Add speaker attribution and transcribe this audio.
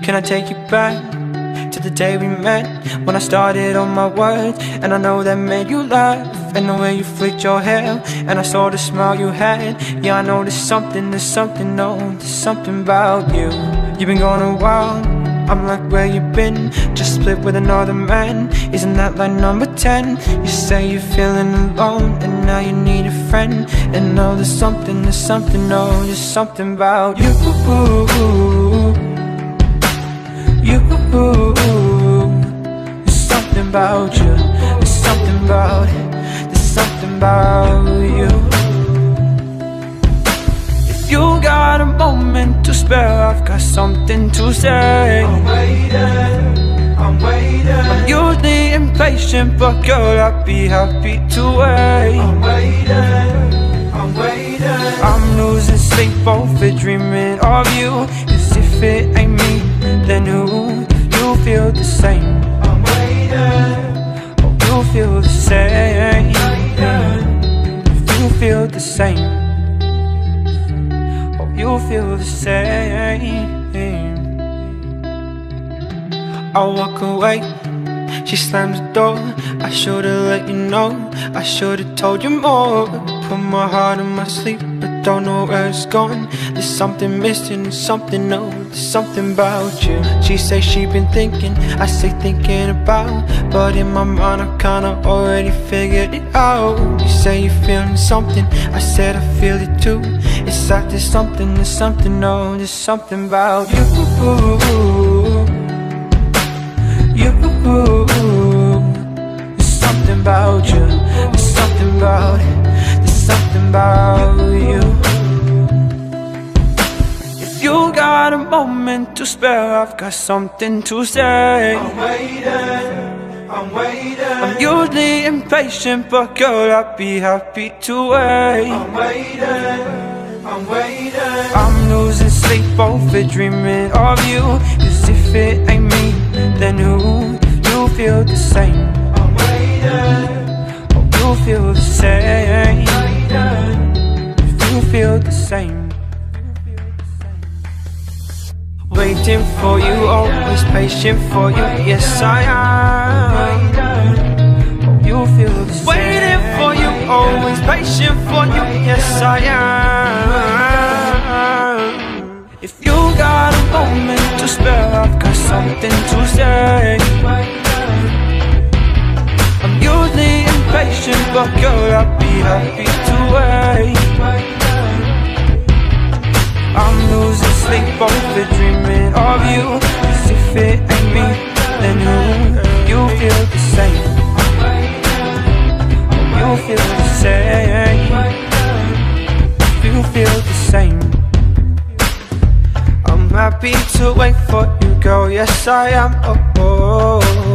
Speaker 1: Can I take you back to the day we met, when I started on my words, and I know that made you laugh, and the way you flicked your hair, and I saw the smile you had. Yeah, I know there's something, no, there's something about you. You've been gone a while, I'm like, where you been? Just split with another man, isn't that like number 10? You say you're feeling alone, and now you need a friend. And now there's something, no, there's something about you. There's something about you. There's something about you. If you got a moment to spare, I've got something to say. I'm waiting. I'm usually impatient, but girl, I'd be happy to wait. I'm waiting. I'm losing sleep over dreaming of you. 'Cause if it ain't me, then who? You feel the same. I'm waiting. Oh, you feel the same. You feel the same. Oh, you feel the same. I walk away, she slams the door. I should've let you know, I should've told you more. Put my heart in my sleep, but don't know where it's going. There's something missing, there's something, no, there's something about you. She say she been thinking, I say thinking about, but in my mind I kinda already figured it out. You say you're feeling something, I said I feel it too. It's like there's something, no, there's something about you. There's something about you. There's something about it. There's something about you. If you got a moment to spare, I've got something to say. I'm waiting. I'm usually impatient, but girl, I'd be happy to wait. I'm waiting. I'm losing sleep over dreaming of you. 'Cause if it ain't me, then who? You feel the same. I'm waiting. Oh, you feel the same. You feel the same. Waiting for you, always patient for you. Yes, I am. Oh, you feel the same. Waiting for you, always patient for you. Yes, I am. If you got a moment to spare, I've got something to say. I'm usually impatient, but girl, I'd be happy to wait. I'm losing sleep over dreaming of you. 'Cause if it ain't me, then who? You feel the same. You feel the same. You feel the same. I'm happy to wait for you, girl. Yes, I am. Oh, oh.